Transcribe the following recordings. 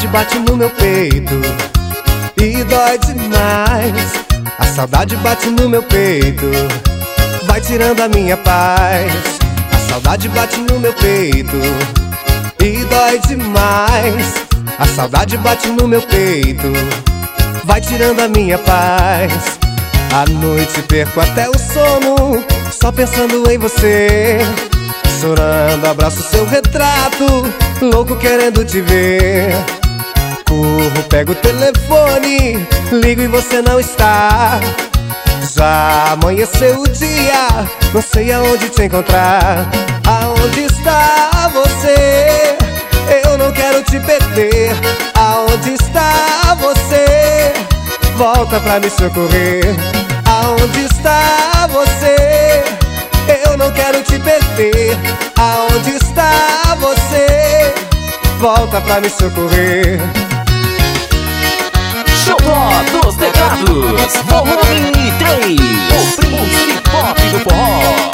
saudade bate no meu peito e dói demais. A saudade bate no meu peito, vai tirando a minha paz. A saudade bate no meu peito e dói demais. A saudade bate no meu peito, vai tirando a minha paz. À noite perco até o sono, só pensando em você. Chorando, abraço seu retrato, louco querendo te ver. Corro, pego o telefone, ligo e você não está. Já amanheceu o dia, não sei aonde te encontrar. Aonde está você? Eu não quero te perder. Aonde está você? Volta pra me socorrer. Aonde está você? Eu não quero te perder. Aonde está você? Volta pra me socorrer. Xodó dos Teclados, volume 3, o príncipe pop do forró.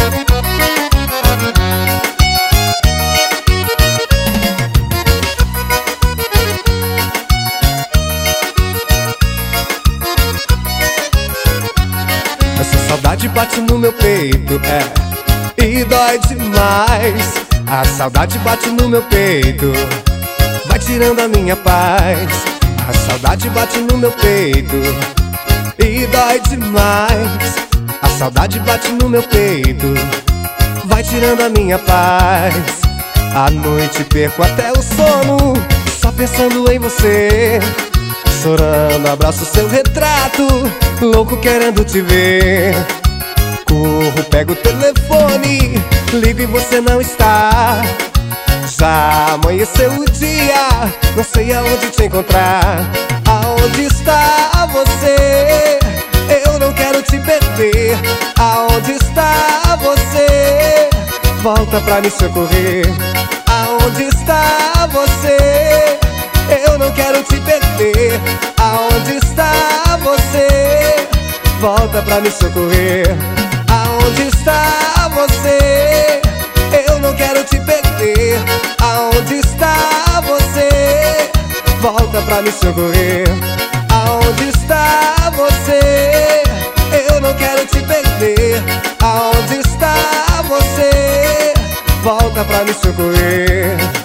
Essa saudade bate no meu peito, e dói demais. A saudade bate no meu peito, vai tirando a minha paz. A saudade bate no meu peito e dói demais. A saudade bate no meu peito, vai tirando a minha paz. À noite perco até o sono, só pensando em você. Chorando, abraço seu retrato, louco querendo te ver. Corro, pego o telefone, ligo e você não está. Já amanheceu o dia, não sei aonde te encontrar. Aonde está você? Eu não quero te perder. Aonde está você? Volta pra me socorrer. Aonde está você? Eu não quero te perder. Aonde está você? Volta pra me socorrer. Aonde está você? Eu não quero te perder. Aonde está você? Volta pra me socorrer. Aonde está você? Eu não quero te perder. Aonde está você? Volta pra me socorrer.